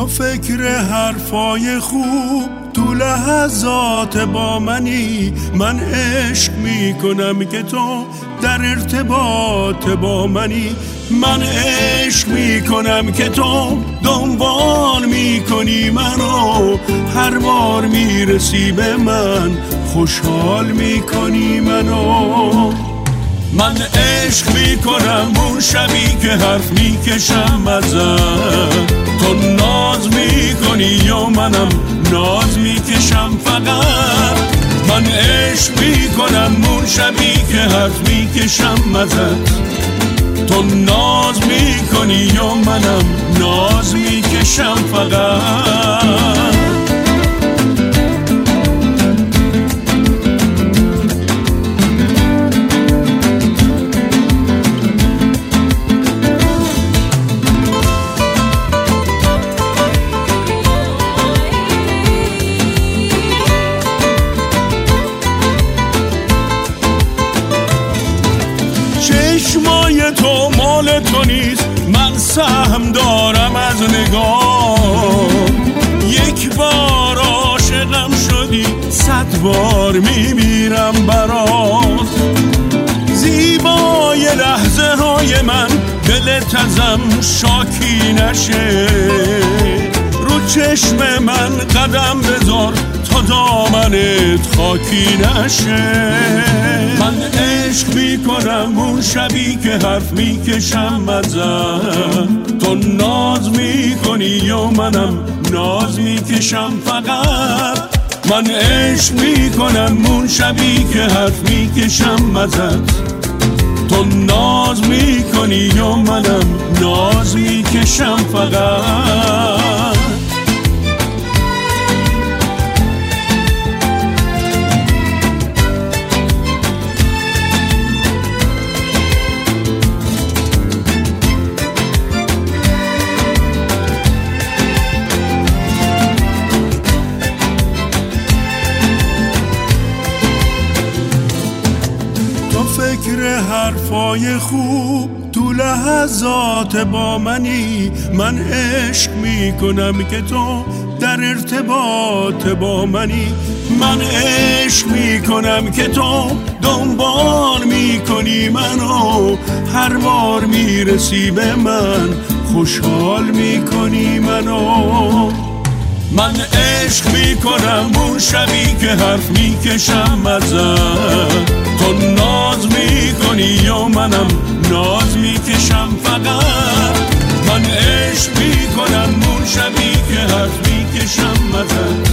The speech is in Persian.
تو فکر حرفای خوب تو لحظات با منی، من عشق میکنم که تو در ارتباط با منی، من عشق میکنم که تو دنبال میکنی منو، هر بار میرسی به من خوشحال میکنی منو. من عشق میکنم اون شبی که حرف میکشم ازت، تو ناز میکنی یا منم ناز میکشم فقط. من عشق میکنم اون شبی که حرف میکشم ازت، تو ناز میکنی یا منم ناز میکشم فقط. چشمای تو مال تو نیست، من سهم دارم از نگاه. یک بار عاشقم شدی 100 بار میمیرم برات. زیبای لحظه های من دلت ازم شاکی نشه، رو چشم من قدم بذار تا دامنت خاکی نشه. من عشق میکنم اون شبی که حرف میکشم ازت، تو ناز میکنی یا منم ناز میکشم فقط. من عشق میکنم اون شبی که حرف میکشم ازت، تو ناز میکنی یا منم ناز میکشم فقط. فکر حرفای خوب تو لحظات با منی، من عشق میکنم که تو در ارتباط با منی، من عشق میکنم که تو دنبال میکنی منو، هر بار میرسی به من خوشحال میکنی منو. من عشق میکنم اون شبی که حرف میکشم ازت، تو ناز میکنی یا منم ناز میکشم فقط. من عشق میکنم اون شبی که حرف میکشم ازت،